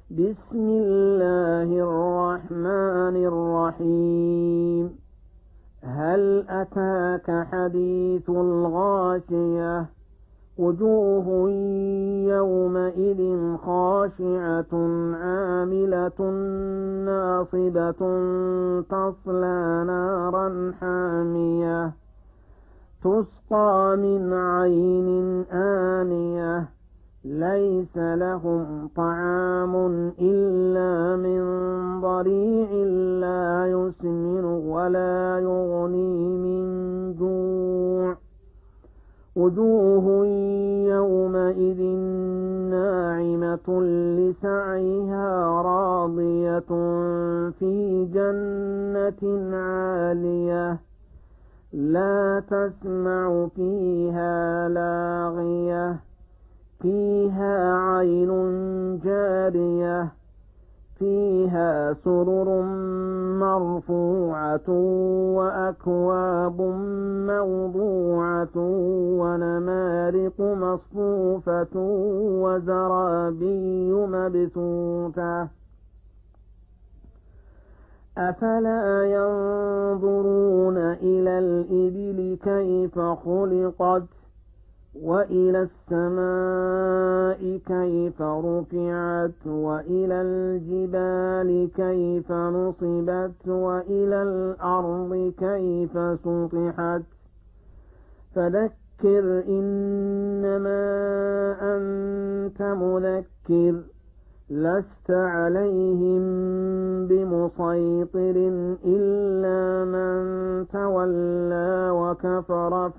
بسم الله الرحمن الرحيم. هل أتاك حديث الغاشية؟ وجوه يومئذ خاشعة عاملة ناصبة تصلى نارا حامية تسقى من عين آنية ليس لهم طعام إلا من ضريع لا يسمن ولا يغني من جوع. وجوه يومئذ ناعمة لسعيها راضية في جنة عالية لا تسمع فيها لاغية فيها عين جارية فيها سرر مرفوعة وأكواب موضوعة ونمارق مصفوفة وزرابي مبثوثة أفلا ينظرون إلى الإبل كيف خلقت وإلى السماء كيف رفعت وإلى الجبال كيف نصبت وإلى الأرض كيف سطحت فذكر إنما أنت مذكر لست عليهم بمسيطر إلا من تولى وكفر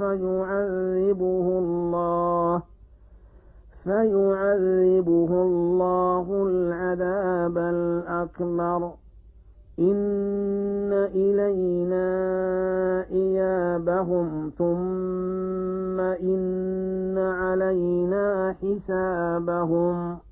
فيعذبه الله العذاب الأكبر إن إلينا إيابهم ثم إن علينا حسابهم